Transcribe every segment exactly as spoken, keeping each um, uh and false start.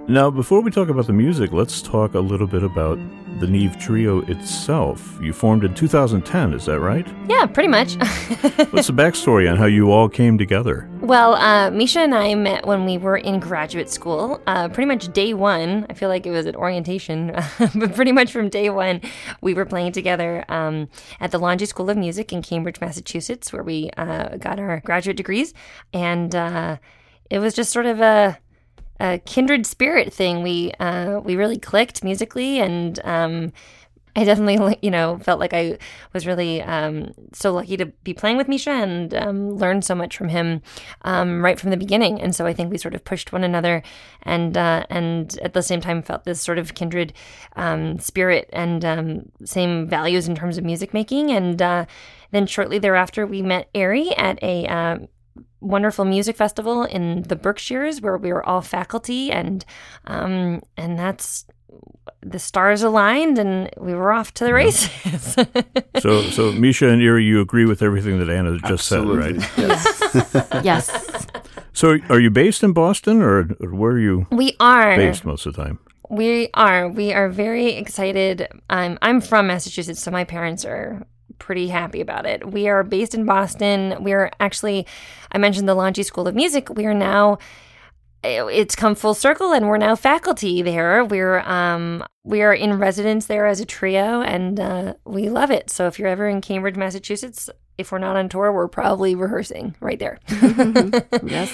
Now, before we talk about the music, let's talk a little bit about the Neve Trio itself. You formed in two thousand ten, is that right? Yeah, pretty much. What's the backstory on how you all came together? Well, uh, Misha and I met when we were in graduate school. Uh, pretty much day one, I feel like it was at orientation, but pretty much from day one, we were playing together um, at the Laundry School of Music in Cambridge, Massachusetts, where we uh, got our graduate degrees. And uh, it was just sort of a... a kindred spirit thing. We uh, we really clicked musically, and um, I definitely, you know, felt like I was really um, so lucky to be playing with Misha and um, learn so much from him um, right from the beginning. And so I think we sort of pushed one another, and uh, and at the same time felt this sort of kindred um, spirit and um, same values in terms of music making. And uh, then shortly thereafter, we met Ari at a uh, wonderful music festival in the Berkshires, where we were all faculty, and um, and that's the stars aligned, and we were off to the races. so, so Misha and Ari, you agree with everything that Anna just Absolutely. said, right? Yes. Yes. So, are you based in Boston, or where are you? We are based most of the time. We are. We are very excited. Um, I'm from Massachusetts, so my parents are pretty happy about it. We are based in Boston. We are actually, I mentioned the Laundry School of Music. We are now, it's come full circle, and we're now faculty there. We're um we are in residence there as a trio, and uh, we love it. So if you're ever in Cambridge, Massachusetts, if we're not on tour, we're probably rehearsing right there. Yes.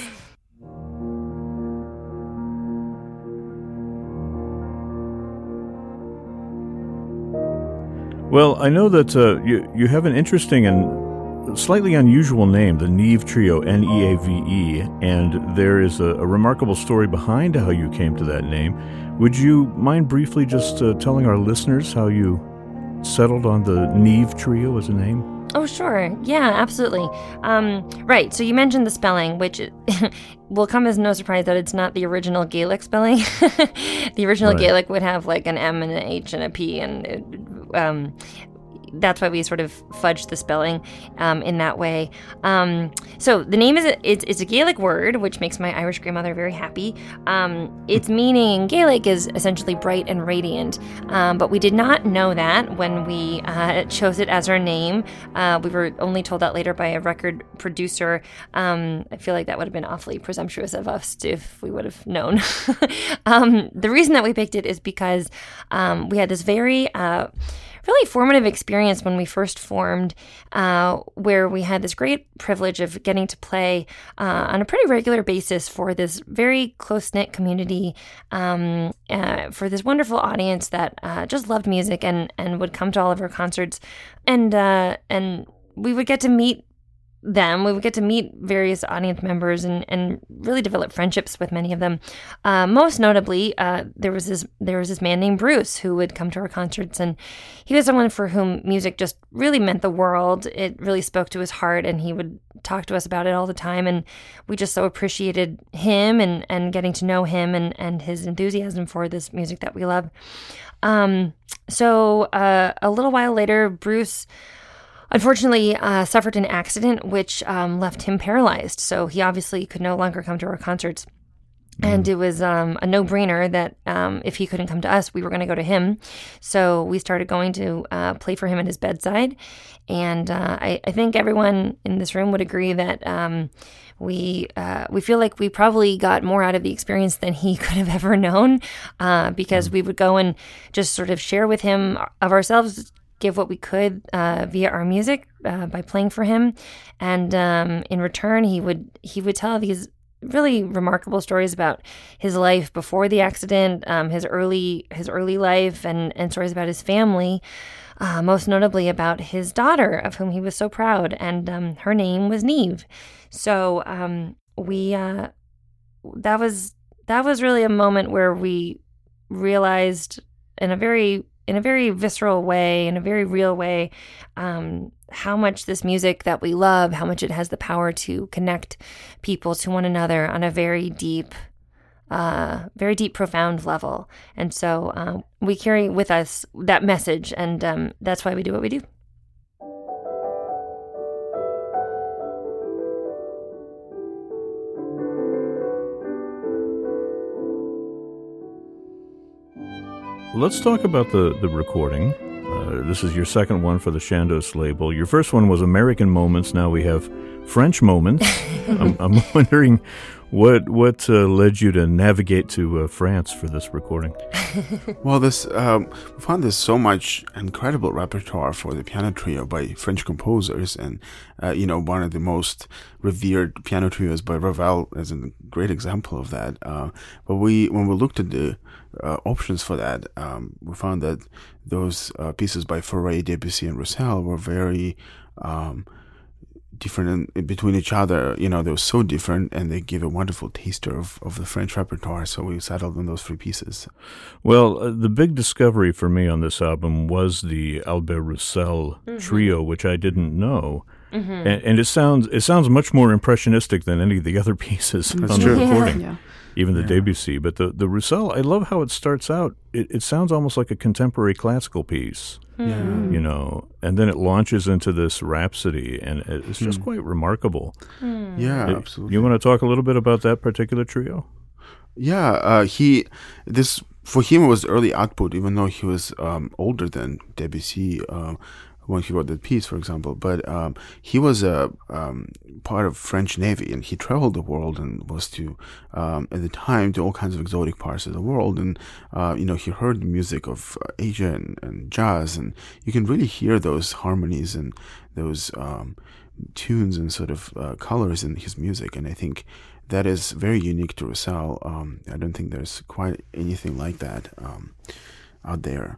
Well, I know that uh, you you have an interesting and slightly unusual name, the Neve Trio, N E A V E, and there is a, a remarkable story behind how you came to that name. Would you mind briefly just uh, telling our listeners how you settled on the Neve Trio as a name? Oh, sure. Yeah, absolutely. Um, right. So you mentioned the spelling, which will come as no surprise that it's not the original Gaelic spelling. The original right. Gaelic would have like an M and an H and a P, and it, um, that's why we sort of fudged the spelling um, in that way. Um, so the name is a, it's, it's a Gaelic word, which makes my Irish grandmother very happy. Um, its meaning in Gaelic is essentially bright and radiant, um, but we did not know that when we uh, chose it as our name. Uh, we were only told that later by a record producer. Um, I feel like that would have been awfully presumptuous of us if we would have known. um, the reason that we picked it is because um, we had this very... Uh, really formative experience when we first formed, uh, where we had this great privilege of getting to play uh, on a pretty regular basis for this very close-knit community, um, uh, for this wonderful audience that uh, just loved music and, and would come to all of our concerts. And, uh, and we would get to meet them. We would get to meet various audience members and, and really develop friendships with many of them. Uh, most notably, uh, there was this there was this man named Bruce who would come to our concerts, and he was someone for whom music just really meant the world. It really spoke to his heart, and he would talk to us about it all the time, and we just so appreciated him and, and getting to know him and, and his enthusiasm for this music that we love. Um, so uh, a little while later, Bruce unfortunately uh, suffered an accident which um, left him paralyzed. So he obviously could no longer come to our concerts. And it was um, a no-brainer that um, if he couldn't come to us, we were going to go to him. So we started going to uh, play for him at his bedside. And uh, I, I think everyone in this room would agree that um, we uh, we feel like we probably got more out of the experience than he could have ever known, uh, because we would go and just sort of share with him of ourselves, give what we could uh, via our music uh, by playing for him, and um, in return, he would he would tell these really remarkable stories about his life before the accident, um, his early his early life, and and stories about his family. Uh, most notably about his daughter, of whom he was so proud, and um, her name was Neve. So um, we uh, that was that was really a moment where we realized in a very in a very visceral way, in a very real way, um, how much this music that we love, how much it has the power to connect people to one another on a very deep, uh, very deep, profound level. And so uh, we carry with us that message, and um, that's why we do what we do. let's talk about the, the recording. Uh, this is your second one for the Chandos label. Your first one was American Moments. Now we have French Moments. I'm, I'm wondering what what uh, led you to navigate to uh, France for this recording. Well, this um, we found there's so much incredible repertoire for the piano trio by French composers, and uh, you know, one of the most revered piano trios by Ravel is a great example of that. Uh, but we, when we looked at the uh, options for that, um, we found that those uh, pieces by Fauré, Debussy, and Roussel were very um, different in, in between each other. You know, they were so different, and they give a wonderful taster of, of the French repertoire. So we settled on those three pieces. Well, uh, the big discovery for me on this album was the Albert Roussel mm-hmm. trio, which I didn't know. Mm-hmm. And, and it sounds it sounds much more impressionistic than any of the other pieces That's on true. the recording, Yeah. even the Yeah. Debussy. But the, the Roussel, I love how it starts out. It, it sounds almost like a contemporary classical piece. Yeah. You know, and then it launches into this rhapsody, and it's just mm. quite remarkable. Mm. Yeah, it, absolutely. You want to talk a little bit about that particular trio? Yeah, uh, he this for him was early output, even though he was um, older than Debussy uh, when he wrote that piece, for example. But um, he was a um, part of French Navy, and he traveled the world and was to um, at the time to all kinds of exotic parts of the world. And uh, you know, he heard the music of uh, Asia and, and jazz, and you can really hear those harmonies and those um, tunes and sort of uh, colors in his music. And I think that is very unique to Roussel. Um, I don't think there's quite anything like that um, out there.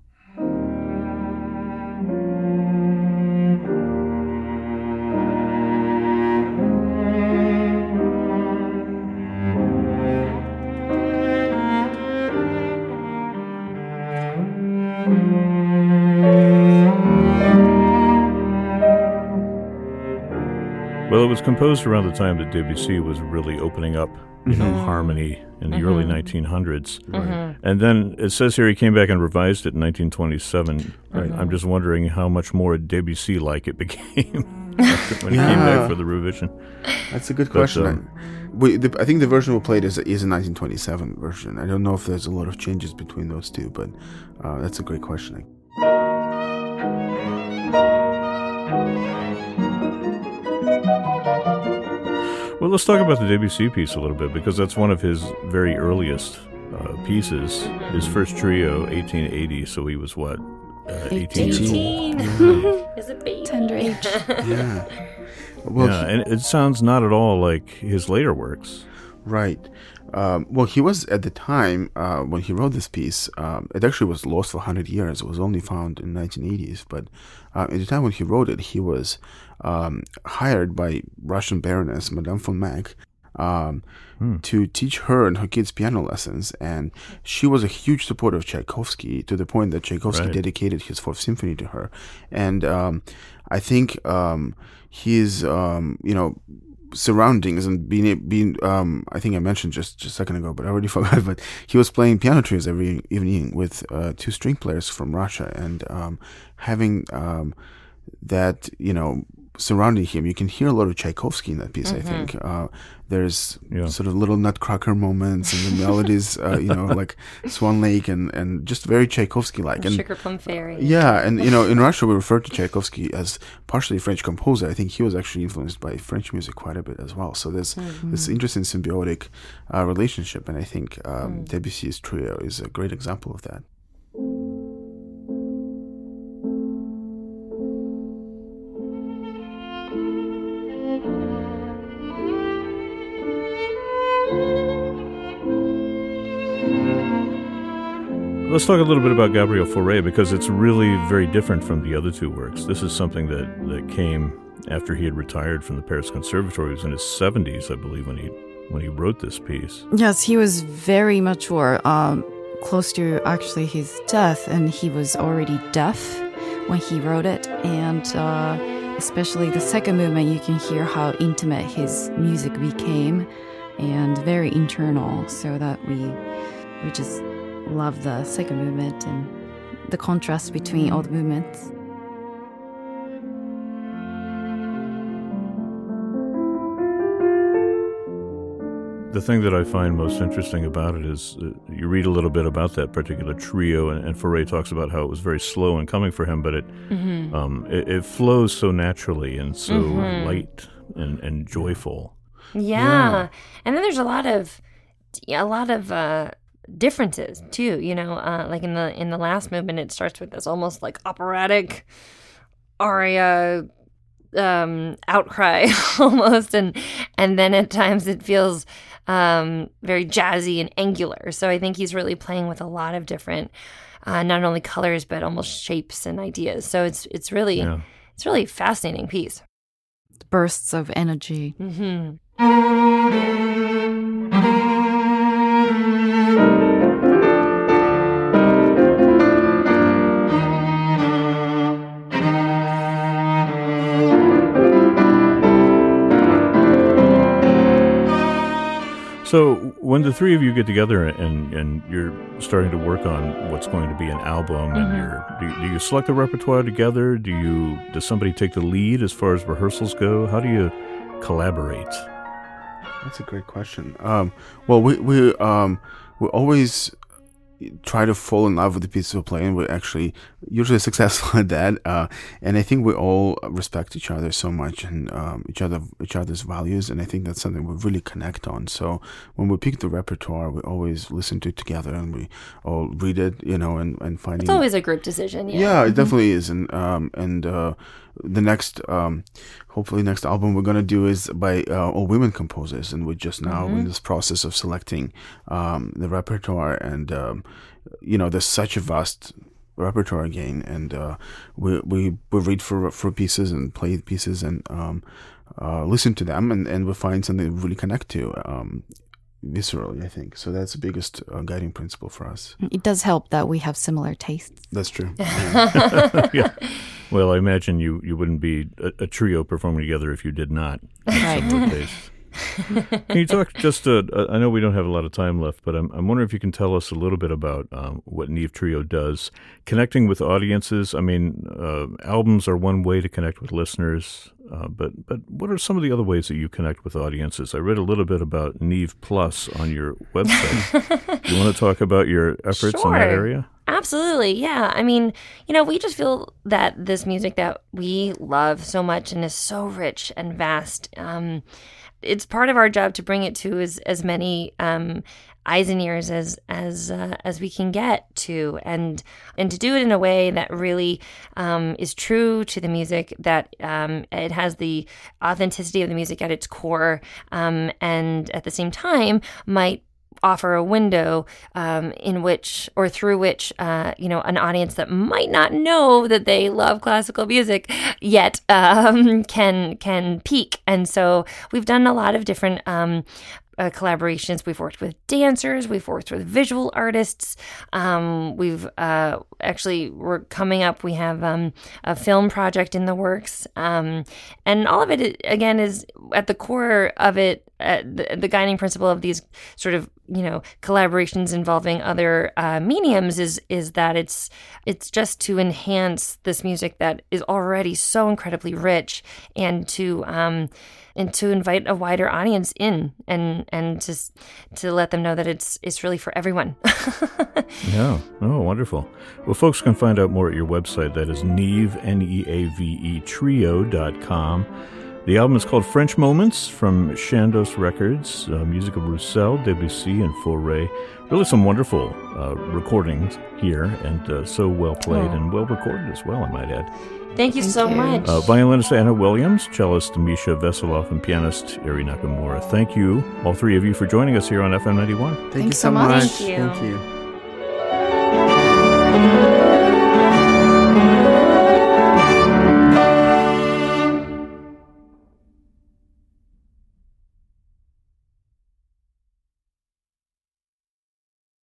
Well, it was composed around the time that Debussy was really opening up, you know, mm-hmm. harmony in the mm-hmm. early nineteen hundreds. Mm-hmm. And then it says here he came back and revised it in nineteen twenty-seven. Right. I'm just wondering how much more Debussy-like it became when yeah. he came back for the revision. That's a good question. But, um, we, the, I think the version we played is, is a nineteen twenty-seven version. I don't know if there's a lot of changes between those two, but uh, that's a great question. Well, let's talk about the Debussy piece a little bit, because that's one of his very earliest uh, pieces. His first trio, eighteen eighty, so he was what, uh, eighteen years old? Is a baby. Tender age. Yeah. Well, yeah, he, and it sounds not at all like his later works. Right. Um, well, he was, at the time, uh, when he wrote this piece, um, it actually was lost for one hundred years. It was only found in the nineteen eighties. But uh, at the time when he wrote it, he was um, hired by Russian Baroness, Madame von Meck, um, hmm. to teach her and her kids piano lessons. And she was a huge supporter of Tchaikovsky, to the point that Tchaikovsky right. dedicated his Fourth Symphony to her. And um, I think um, his, um, you know, surroundings and being being um I think I mentioned just, just a second ago, but I already forgot, but he was playing piano trios every evening with uh, two string players from Russia, and um having um that, you know, surrounding him, you can hear a lot of Tchaikovsky in that piece. Mm-hmm. I think uh there's yeah. sort of little nutcracker moments, and the melodies uh, you know, like Swan Lake, and and just very Tchaikovsky-like. And Sugar Plum Fairy. Yeah, and you know, in Russia we refer to Tchaikovsky as partially a French composer. I think he was actually influenced by French music quite a bit as well. So there's mm-hmm. this interesting symbiotic uh, relationship, and I think um, mm. Debussy's trio is a great example of that. Let's talk a little bit about Gabriel Fauré, because it's really very different from the other two works. This is something that, that came after he had retired from the Paris Conservatory. He was in his seventies, I believe, when he when he wrote this piece. Yes, he was very mature, um, close to actually his death, and he was already deaf when he wrote it. And uh, especially the second movement, you can hear how intimate his music became, and very internal, so that we we just love the second movement and the contrast between all the movements. the thing that I find most interesting about it is uh, you read a little bit about that particular trio, and, and Fauré talks about how it was very slow in coming for him, but it mm-hmm. um, it, it flows so naturally and so mm-hmm. light and, and joyful. Yeah. yeah, and then there's a lot of a lot of uh, differences too. You know, uh, like in the in the last movement, it starts with this almost like operatic aria. Um, outcry almost, and and then at times it feels um, very jazzy and angular. So I think he's really playing with a lot of different, uh, not only colors but almost shapes and ideas. So it's it's really yeah. it's really a fascinating piece. Bursts of energy. Mm-hmm. So when the three of you get together and, and you're starting to work on what's going to be an album, mm-hmm. and you're do you, do you select the repertoire together? Do you does somebody take the lead as far as rehearsals go? How do you collaborate? That's a great question. Um, well, we we um, we always try to fall in love with the pieces we're playing. We're actually usually successful at that, uh, and I think we all respect each other so much and um, each other each other's values, and I think that's something we really connect on. So when we pick the repertoire, we always listen to it together and we all read it, you know, and and finding. It's always a group decision. Yeah, yeah, it mm-hmm. definitely is, and um, and uh, the next, um, hopefully, next album we're gonna do is by uh, all women composers, and we're just now mm-hmm. in this process of selecting um, the repertoire, and um, you know, there's such a vast repertoire again, and uh, we we we read for for pieces and play pieces and um, uh, listen to them, and, and we find something to really connect to. Um, viscerally, I think. So that's the biggest uh, guiding principle for us. It does help that we have similar tastes. That's true. Yeah. Yeah. Well, I imagine you, you wouldn't be a, a trio performing together if you did not have similar tastes. Can you talk just, uh, I know we don't have a lot of time left, but I'm, I'm wondering if you can tell us a little bit about um, what Neve Trio does. Connecting with audiences, I mean, uh, albums are one way to connect with listeners, uh, but but what are some of the other ways that you connect with audiences? I read a little bit about Neve Plus on your website. Do you want to talk about your efforts Sure. in that area? Absolutely, yeah. I mean, you know, we just feel that this music that we love so much and is so rich and vast, um, it's part of our job to bring it to as, as many um, eyes and ears as as uh, as we can get to, and and to do it in a way that really um, is true to the music, that um, it has the authenticity of the music at its core, um, and at the same time might offer a window um, in which or through which uh, you know, an audience that might not know that they love classical music yet um, can can peak. And so we've done a lot of different um, uh, collaborations. We've worked with dancers, we've worked with visual artists. Um, we've uh, actually we're coming up. We have um, a film project in the works, um, and all of it again is at the core of it. Uh, the, the guiding principle of these sort of, you know, collaborations involving other uh, mediums is is that it's it's just to enhance this music that is already so incredibly rich, and to um, and to invite a wider audience in, and and to to let them know that it's it's really for everyone. Yeah. Oh, wonderful. Well, folks can find out more at your website. That is Neve, N E A V E, trio dot com. The album is called French Moments from Chandos Records, uh, music of Roussel, Debussy, and Fauré. Really some wonderful uh, recordings here, and uh, so well played oh. and well recorded as well, I might add. Thank you Thank so you. much. Uh, violinist Anna Williams, cellist Misha Veselov, and pianist Eri Nakamura. Thank you, all three of you, for joining us here on F M ninety-one. Thank Thanks you so so much. much. Thank you. Thank you.